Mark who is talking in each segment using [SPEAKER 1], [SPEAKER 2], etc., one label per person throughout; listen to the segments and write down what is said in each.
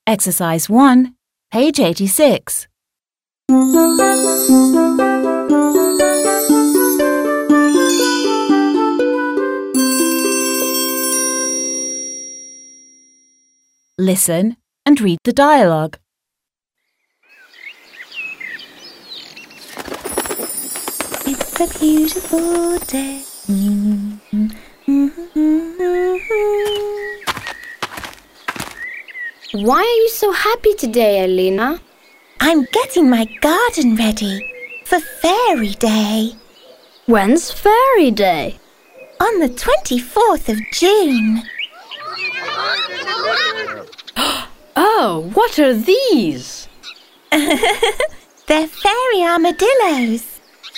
[SPEAKER 1] Exercise 1, page 86. Listen and read the dialogue.
[SPEAKER 2] It's a beautiful day.
[SPEAKER 3] Why are you so happy today, Elena?
[SPEAKER 2] I'm getting my garden ready for Fairy Day.
[SPEAKER 3] When's Fairy Day?
[SPEAKER 2] On the 24th of June.
[SPEAKER 3] Oh, what are these?
[SPEAKER 2] They're fairy armadillos.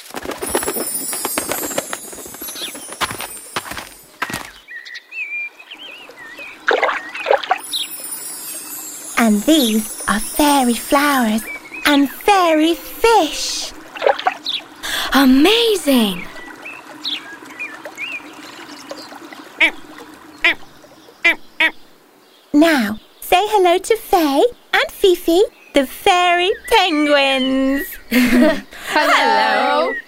[SPEAKER 2] And these are fairy flowers and fairy fish.
[SPEAKER 3] Amazing!
[SPEAKER 2] Now, say hello to Faye and Fifi, the fairy penguins.
[SPEAKER 3] Hello!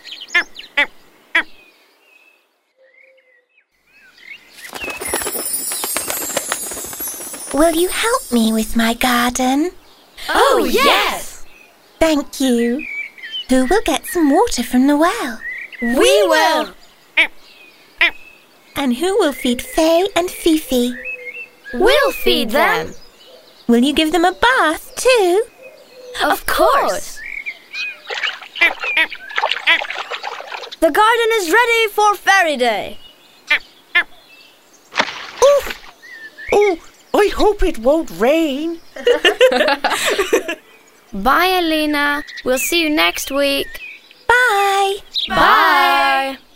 [SPEAKER 2] Will you help me with my garden?
[SPEAKER 3] Oh, yes!
[SPEAKER 2] Thank you. Who will get some water from the well?
[SPEAKER 3] We will!
[SPEAKER 2] And who will feed Faye and Fifi?
[SPEAKER 3] We'll feed them!
[SPEAKER 2] Will you give them a bath too?
[SPEAKER 3] Of course! The garden is ready for Fairy Day!
[SPEAKER 4] Oh, I hope it won't rain.
[SPEAKER 3] Bye, Elena. We'll see you next week.
[SPEAKER 2] Bye.
[SPEAKER 3] Bye.